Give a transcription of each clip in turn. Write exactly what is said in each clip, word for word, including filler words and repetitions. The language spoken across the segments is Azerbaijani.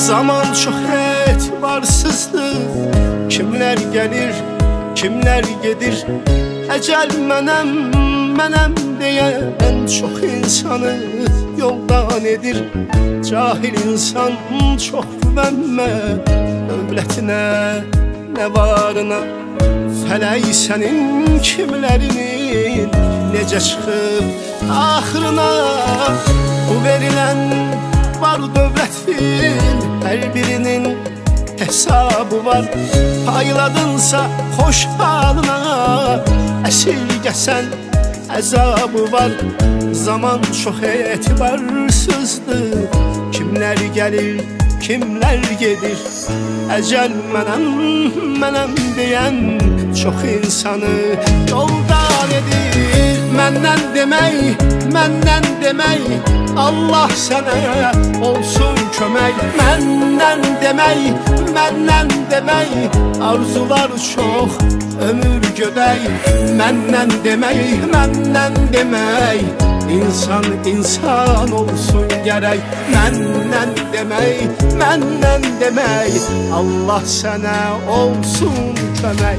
Zaman çox etibarsızdır. Kimlər gəlir, kimlər gedir. Əcəl mənəm, mənəm deyən çox insanı yoldan edir. Cahil insan çox güvənmə dövlətinə, nə varına. Fələk sənin kimlərinin necə çıxıb axırına. Bu verilən var dövlətin hər birinin hesabı var. Payladınsa xoş halına, əsirgəsən əzabı var. Zaman çox etibarsızdır. Kimlər gəlir, kimlər gedir. Əcəl mənəm, mənəm deyən çox insanı yoldan edir. Məndən demək, məndən demək, Allah sənə olsun kömək. Məndən demək, məndən demək, arzular çox, ömür gödək. Məndən demək, məndən demək, İnsan insan olsun gərək. Məndən demək, məndən demək, Allah sənə olsun kömək.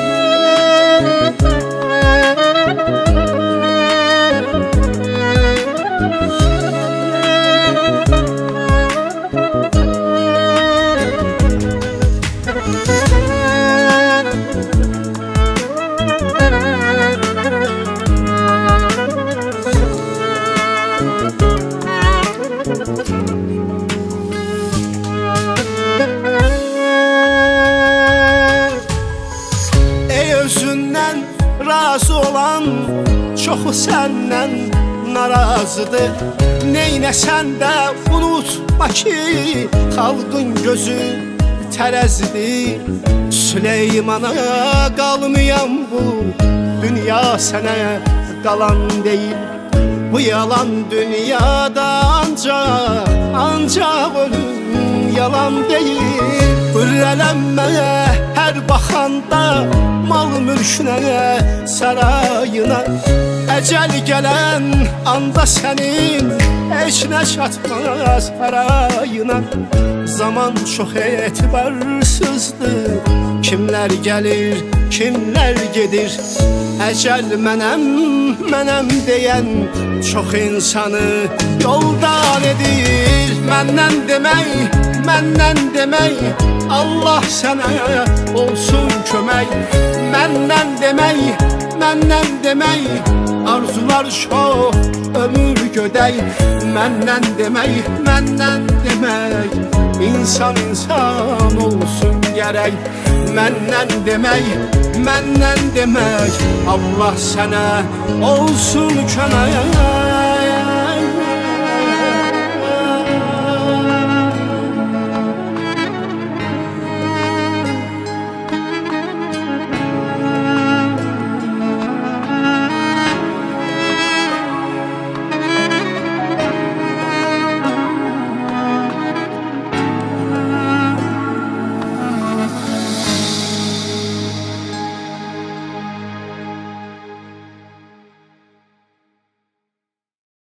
Ey özündən razı olan çoxu səndən narazıdır. Neynəsən də unutma ki, xalqın gözü tərəzidir. Süleymana qalmayan bu dünya sənə qalan deyil. Bu yalan dünyada ancaq, ancaq ölüm yalan deyil. Hürrələnmə hər baxanda mal mülkünə, sarayına. Əcəl gələn anda sənin heç nə çatmaz harayına. Zaman çox etibarsızdır. Kimlər gəlir, kimlər gedir. Əcəl mənəm, mənəm deyən çox insanı yoldan edir. Məndən demək, məndən demək, Allah sənə olsun kömək. Məndən demək, məndən demək, arzular çox, ömür gödək. Məndən demək, məndən demək, İnsan insan olsun gərək. Məndən demək, məndən demək, Allah sənə olsun kömək.